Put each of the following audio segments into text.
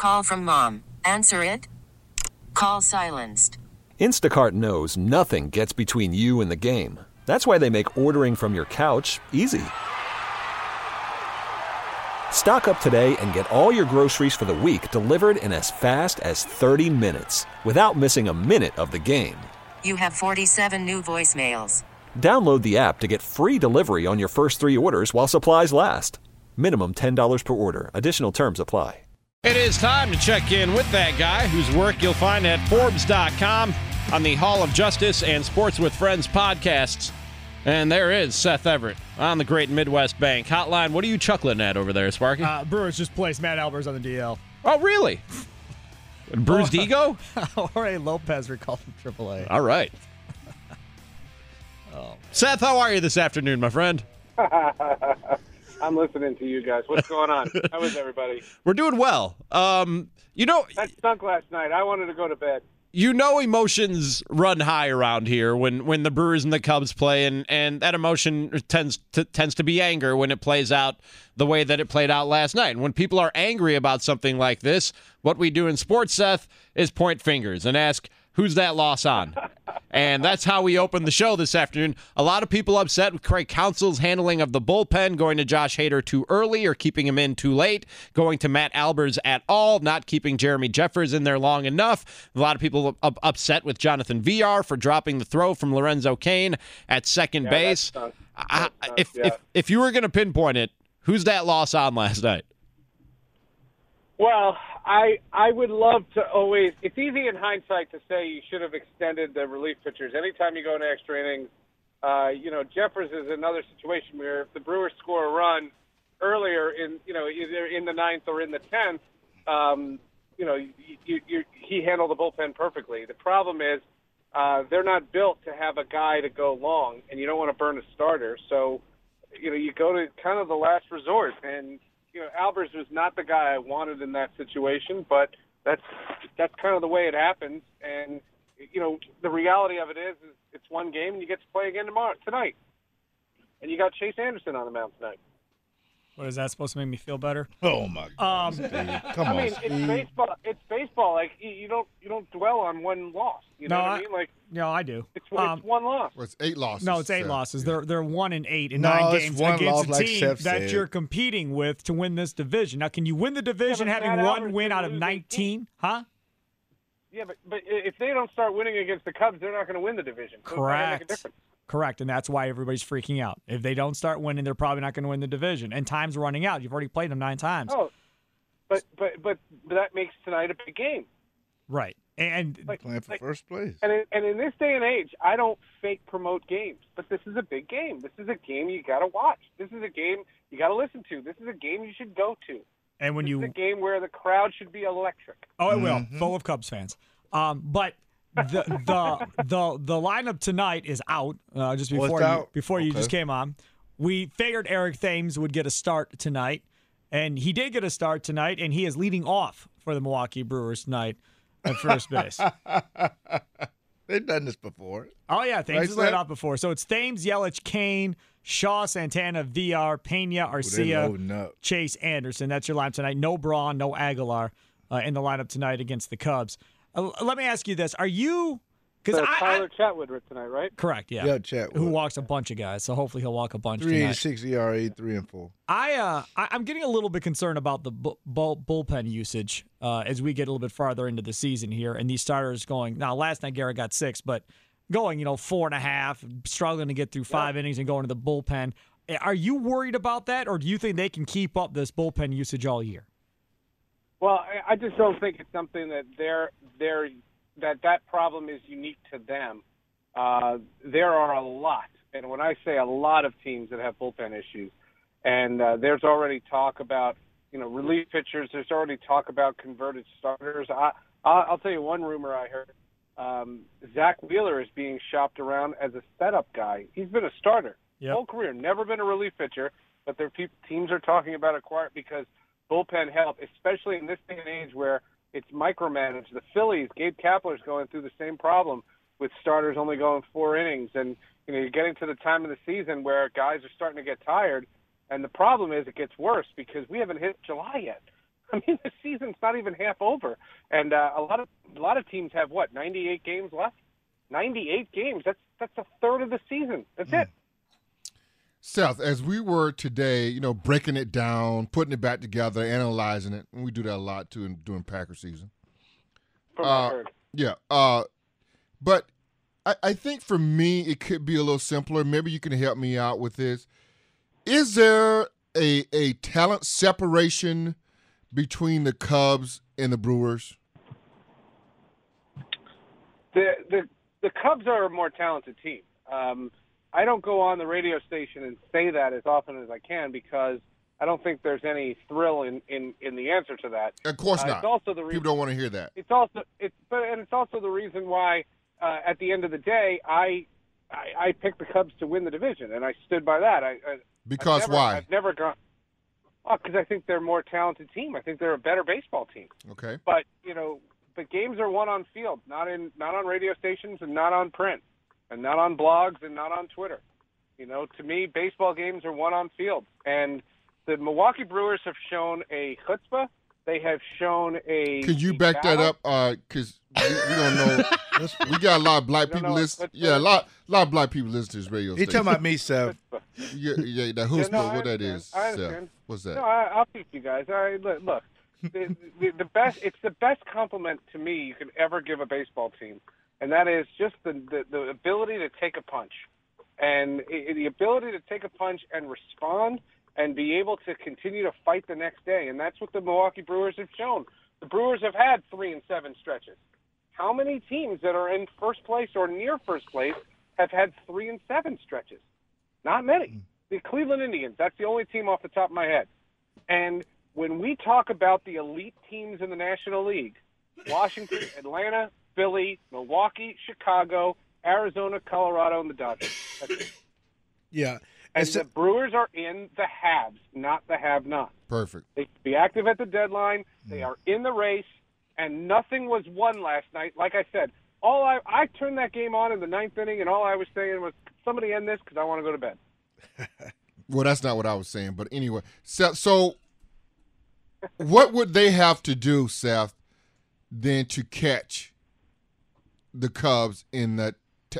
Call from mom. Answer it. Call silenced. Instacart knows nothing gets between you and the game. That's why they make ordering from your couch easy. Stock up today and get all your groceries for the week delivered in as fast as 30 minutes without missing a minute of the game. You have 47 new voicemails. Download the app to get free delivery on your first 3 orders while supplies last. Minimum $10 per order. Additional terms apply. It is time to check in with that guy whose work you'll find at Forbes.com on the Hall of Justice and Sports with Friends podcasts. And there is Seth Everett on the Great Midwest Bank Hotline. What are you chuckling at over there, Sparky? Brewers just placed Matt Albers on the DL. Oh, really? Bruised ego? Jorge Lopez recalled from AAA. All right. Seth, how are you this afternoon, my friend? I'm listening to you guys. What's going on? How is everybody? We're doing well. That stunk last night. I wanted to go to bed. You know emotions run high around here when the Brewers and the Cubs play, and that emotion tends to be anger when it plays out the way that it played out last night. And when people are angry about something like this, what we do in sports, Seth, is point fingers and ask, who's that loss on? And that's how we open the show this afternoon. A lot of people upset with Craig Counsell's handling of the bullpen, going to Josh Hader too early or keeping him in too late, going to Matt Albers at all, not keeping Jeremy Jeffers in there long enough. A lot of people upset with Jonathan Villar for dropping the throw from Lorenzo Cain at second base. If you were going to pinpoint it, who's that loss on last night? Well, I would love to always – it's easy in hindsight to say you should have extended the relief pitchers. Anytime you go into extra innings, Jeffers is another situation where if the Brewers score a run earlier in, either in the ninth or in the 10th, he handled the bullpen perfectly. The problem is they're not built to have a guy to go long, and you don't want to burn a starter. So, you go to kind of the last resort, and – Albers was not the guy I wanted in that situation, but that's kind of the way it happens. And, the reality of it is it's one game and you get to play again tonight. And you got Chase Anderson on the mound tonight. What, is that supposed to make me feel better? Oh my God! Come on, Steve. It's baseball. It's baseball. Like you don't dwell on one loss. You know what I mean? Like no, I do. It's one loss. Well, it's 8 losses. No, it's 8 losses. They're 1-8 in No, 9 it's games one against loss, a like team Chef that said. you're competing with to win this division. Now, can you win the division but having Matt one Albers win didn't out of lose 19? Huh? Yeah, but if they don't start winning against the Cubs, they're not going to win the division. So it's not gonna make a difference. Correct, and that's why everybody's freaking out. If they don't start winning, they're probably not going to win the division. And time's running out. You've already played them 9 times. Oh, but that makes tonight a big game. Right. And playing for first place. And in this day and age, I don't fake promote games, but this is a big game. This is a game you got to watch. This is a game you got to listen to. This is a game you should go to. And when this is a game where the crowd should be electric. Oh, it will, full of Cubs fans. But the lineup tonight is out. Just before you just came on, we figured Eric Thames would get a start tonight, and he did get a start tonight, and he is leading off for the Milwaukee Brewers tonight at first base. They've done this before. Oh yeah, Thames has led off before. So it's Thames, Yelich, Kane, Shaw, Santana, VR, Pena, Arcia, Chase Anderson. That's your lineup tonight. No Braun, no Aguilar in the lineup tonight against the Cubs. Let me ask you this: are you? Because Tyler Chatwood tonight, right? Correct. Yeah. Yeah, Chatwood. Who walks a bunch of guys, so hopefully he'll walk a bunch. 3.86 ERA, 3-4. I'm getting a little bit concerned about the bullpen usage as we get a little bit farther into the season here, and these starters going. Now, last night Garrett got 6, but going 4.5, struggling to get through 5 innings and going to the bullpen. Are you worried about that, or do you think they can keep up this bullpen usage all year? Well, I just don't think it's something that that problem is unique to them. There are a lot, and when I say a lot of teams that have bullpen issues, and there's already talk about relief pitchers. There's already talk about converted starters. I'll tell you one rumor I heard. Zach Wheeler is being shopped around as a setup guy. He's been a starter whole career, never been a relief pitcher, but teams are talking about acquiring because bullpen help, especially in this day and age where it's micromanaged. The Phillies, Gabe Kapler's going through the same problem with starters only going 4 innings. And, you're getting to the time of the season where guys are starting to get tired. And the problem is it gets worse because we haven't hit July yet. I mean, the season's not even half over, and a lot of teams have 98 games left. 98 games. That's a third of the season. That's it. Seth, as we were today, breaking it down, putting it back together, analyzing it, and we do that a lot too during Packer season. From what I heard. Yeah. But I think for me, it could be a little simpler. Maybe you can help me out with this. Is there a talent separation between the Cubs and the Brewers? The Cubs are a more talented team. I don't go on the radio station and say that as often as I can because I don't think there's any thrill in the answer to that. Of course not. It's also the reason, people don't want to hear that. It's also the reason why at the end of the day I picked the Cubs to win the division, and I stood by that. Why? I've never gone. Because I think they're a more talented team. I think they're a better baseball team. Okay. But the games are won on field, not on radio stations and not on print, and not on blogs and not on Twitter. To me, baseball games are won on field, and the Milwaukee Brewers have shown a chutzpah. They have shown a. Could you back that up? Because we don't know. We got a lot of black people listening. Yeah, a lot of black people listen to this radio He station. talking about me, Seth. Yeah, the chutzpah. What that is? I understand. What's that? No, I'll teach you guys. Look, the best. It's the best compliment to me you can ever give a baseball team, and that is just the ability to take a punch, and the ability to take a punch and respond and be able to continue to fight the next day. And that's what the Milwaukee Brewers have shown. The Brewers have had 3-7 stretches. How many teams that are in first place or near first place have had 3-7 stretches? Not many. The Cleveland Indians, that's the only team off the top of my head. And when we talk about the elite teams in the National League, Washington, Atlanta, Philly, Milwaukee, Chicago, Arizona, Colorado, and the Dodgers. That's it. Yeah. And the Brewers are in the haves, not the have-nots. Perfect. They can be active at the deadline. They are in the race, and nothing was won last night. Like I said, I turned that game on in the ninth inning, and all I was saying was, somebody end this because I want to go to bed. Well, that's not what I was saying, but anyway. So what would they have to do, Seth, then to catch the Cubs in that?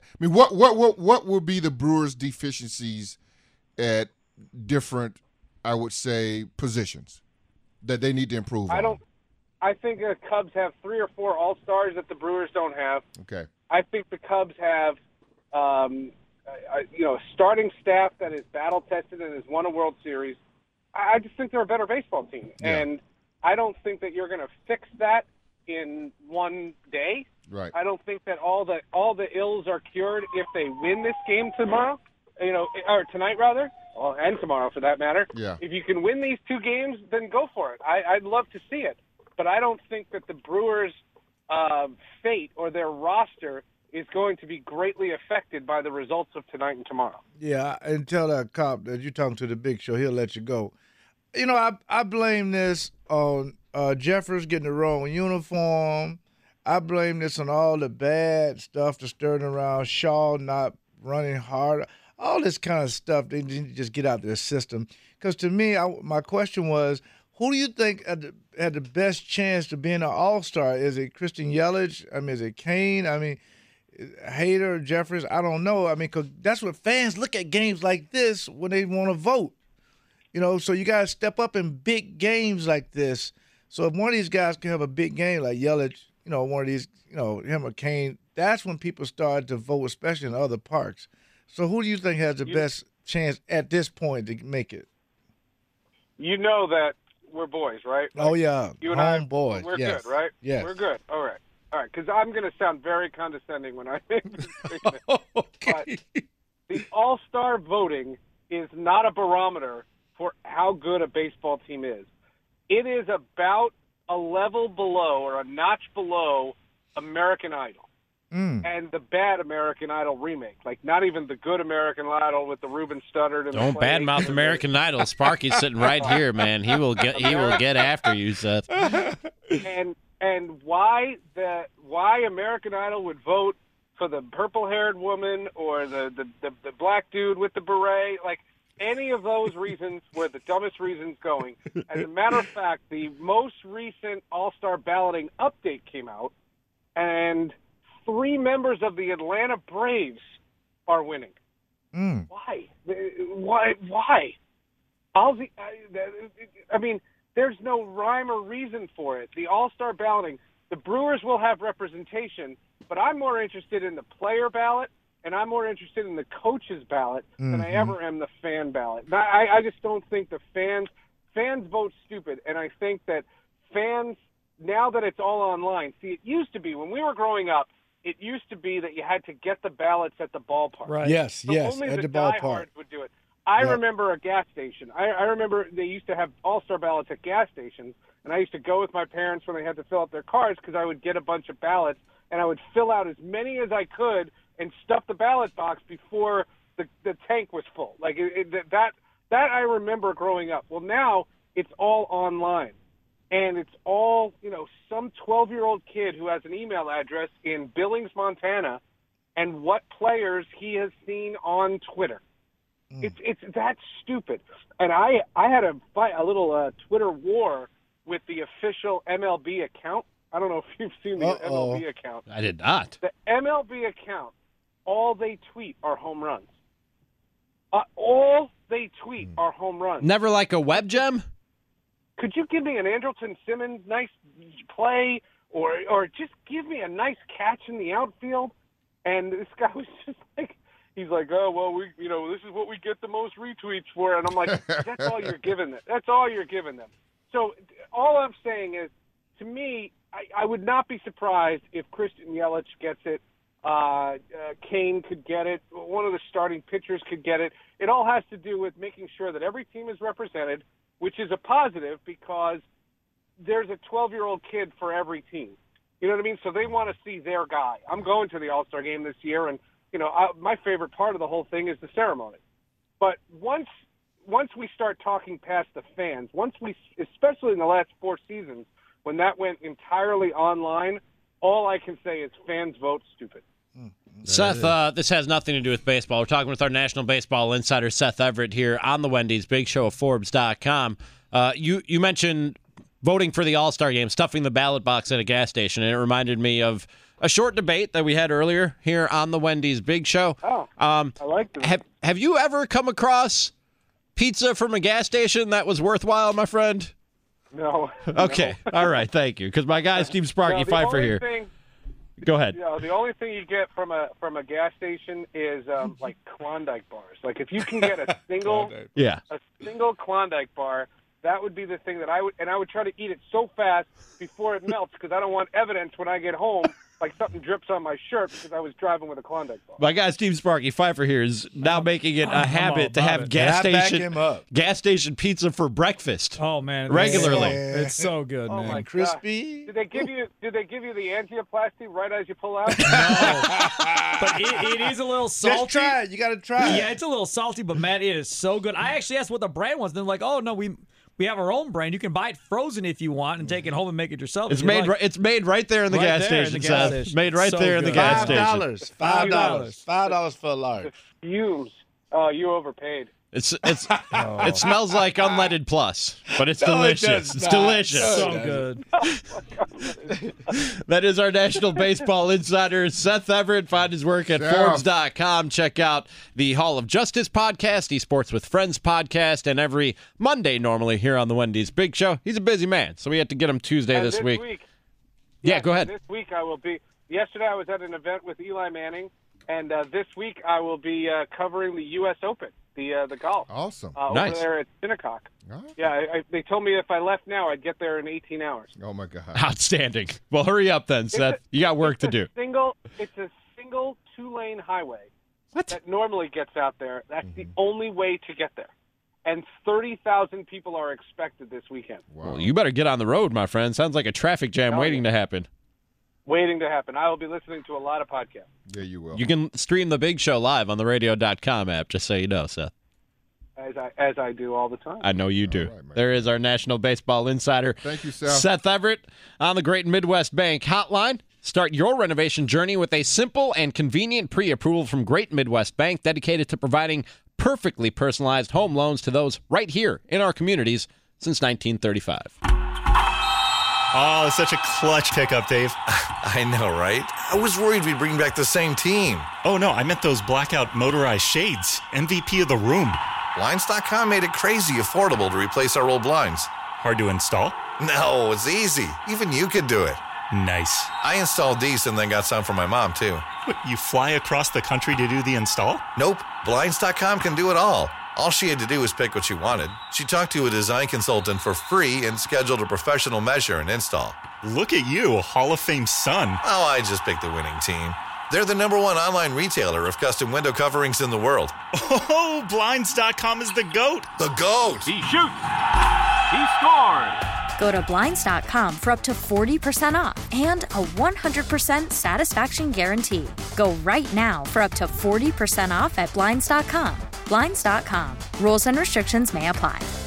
What would be the Brewers' deficiencies at different, I would say, positions that they need to improve on? I think the Cubs have 3 or 4 all-stars that the Brewers don't have. Okay. I think the Cubs have, a starting staff that is battle-tested and has won a World Series. I just think they're a better baseball team. Yeah. And I don't think that you're going to fix that in one day. Right. I don't think that all the ills are cured if they win this game tomorrow, or tonight rather, and tomorrow for that matter. Yeah. If you can win these 2 games, then go for it. I'd love to see it, but I don't think that the Brewers' fate or their roster is going to be greatly affected by the results of tonight and tomorrow. Yeah, and tell that cop that you're talking to the Big Show. He'll let you go. I blame this on Jeffers getting the wrong uniform. I blame this on all the bad stuff that's stirring around, Shaw not running hard, all this kind of stuff. They need to just get out of their system. Because to me, my question was, who do you think had the best chance to be an all-star? Is it Christian Yelich? Is it Kane? Hader, Jeffers? I don't know. Because that's what fans look at games like this when they want to vote. So you got to step up in big games like this. So if one of these guys can have a big game like Yelich, one of these, him or Kane, that's when people start to vote, especially in other parks. So who do you think has the best chance at this point to make it? You know that we're boys, right? Oh, yeah. You and I, boys. we're Yes. good, right? Yes. We're good. All right, because I'm going to sound very condescending when I make this statement. Okay. But the all-star voting is not a barometer for how good a baseball team is. It is about a level below or a notch below American Idol and the bad American Idol remake. Like, not even the good American Idol with the Ruben Studdard and Don't badmouth American Idol. Sparky's sitting right here, man. He will get after you, Seth. And why American Idol would vote for the purple-haired woman or the black dude with the beret? Like, any of those reasons were the dumbest reasons going. As a matter of fact, the most recent All-Star balloting update came out, and 3 members of the Atlanta Braves are winning. Why? Why? I mean, there's no rhyme or reason for it. The All-Star balloting, the Brewers will have representation, but I'm more interested in the player ballot, and I'm more interested in the coach's ballot than I ever am the fan ballot. I just don't think the fans vote stupid, and I think that fans, now that it's all online, see, it used to be, when we were growing up, it used to be that you had to get the ballots at the ballpark. Right. Yes, so only at the the ballpark. diehards would do it. I remember a gas station. I remember they used to have All-Star ballots at gas stations, and I used to go with my parents when they had to fill out their cars because I would get a bunch of ballots, and I would fill out as many as I could and stuff the ballot box before the tank was full. Like that I remember growing up. Well, now it's all online. And it's all, some 12-year-old kid who has an email address in Billings, Montana, and what players he has seen on Twitter. It's that stupid. And I had a little Twitter war with the official MLB account. I don't know if you've seen the MLB account. I did not. The MLB account, all they tweet are home runs. All they tweet are home runs. Never like a web gem? Could you give me an Andrelton Simmons nice play, or just give me a nice catch in the outfield? And this guy was just like, he's like, oh well, this is what we get the most retweets for, and I'm like, that's all you're giving them. That's all you're giving them. So all I'm saying is, to me, I would not be surprised if Christian Yelich gets it. Kane could get it. One of the starting pitchers could get it. It all has to do with making sure that every team is represented, which is a positive because there's a 12-year-old kid for every team. You know what I mean? So they want to see their guy. I'm going to the All-Star game this year, and, my favorite part of the whole thing is the ceremony. But once we start talking past the fans, especially in the last 4 seasons, when that went entirely online, all I can say is fans vote stupid. Seth, this has nothing to do with baseball. We're talking with our National Baseball insider, Seth Everett, here on the Wendy's Big Show of Forbes.com. You mentioned voting for the All-Star game, stuffing the ballot box at a gas station, and it reminded me of a short debate that we had earlier here on the Wendy's Big Show. I like that. Have you ever come across pizza from a gas station that was worthwhile, my friend? No. Okay. No. All right. Thank you. Because my guy, Steve Sparky Pfeiffer here. Go ahead. The only thing you get from a gas station is like Klondike bars. Like if you can get a single Klondike bar, that would be the thing that I would try to eat it so fast before it melts because I don't want evidence when I get home like something drips on my shirt because I was driving with a Klondike bar. My guy Steve Sparky Pfeiffer here is now making it a habit to have gas station pizza for breakfast. Oh man, regularly. It's so good, man. My Crispy. God. Did they give you the angioplasty right as you pull out? No, but it is a little salty. Just try it. You got to try it. Yeah, it's a little salty, but man, it is so good. I actually asked what the brand was. They're like, oh no, we have our own brand. You can buy it frozen if you want and take it home and make it yourself. It's made. It's made right there in the gas station. Seth. Made right there in the gas station. $5 for a large. The fumes. Oh, you overpaid. It smells like unleaded plus, but it's delicious. It's delicious. So good. That is our National Baseball insider, Seth Everett. Find his work at Forbes.com. Check out the Hall of Justice podcast, Esports with Friends podcast, and every Monday normally here on the Wendy's Big Show. He's a busy man, so we had to get him Tuesday this week. Yeah, go ahead. This week I will be. Yesterday I was at an event with Eli Manning, and this week I will be covering the U.S. Open. The golf. Awesome. Nice. Over there at Shinnecock. Right. Yeah, they told me if I left now, I'd get there in 18 hours. Oh, my God. Outstanding. Well, hurry up then, Seth. You got work to do. It's a single 2-lane highway that normally gets out there. That's the only way to get there. And 30,000 people are expected this weekend. Wow. Well, you better get on the road, my friend. Sounds like a traffic jam waiting to happen. Waiting to happen. I will be listening to a lot of podcasts. Yeah, you will. You can stream the Big Show live on the radio.com app, just so you know, Seth. As I do all the time. I know you do. Right, there is our National Baseball insider. Thank you, Seth. Seth Everett on the Great Midwest Bank hotline. Start your renovation journey with a simple and convenient pre-approval from Great Midwest Bank, dedicated to providing perfectly personalized home loans to those right here in our communities since 1935. Oh, such a clutch pickup, Dave. I know, right? I was worried we'd bring back the same team. Oh, no, I meant those blackout motorized shades. MVP of the room. Blinds.com made it crazy affordable to replace our old blinds. Hard to install? No, it's easy. Even you could do it. Nice. I installed these and then got some for my mom, too. What, you fly across the country to do the install? Nope. Blinds.com can do it all. All she had to do was pick what she wanted. She talked to a design consultant for free and scheduled a professional measure and install. Look at you, Hall of Fame son. Oh, I just picked the winning team. They're the #1 online retailer of custom window coverings in the world. Oh, Blinds.com is the GOAT. The GOAT! He shoots. He scores. Go to Blinds.com for up to 40% off and a 100% satisfaction guarantee. Go right now for up to 40% off at Blinds.com. Blinds.com. Rules and restrictions may apply.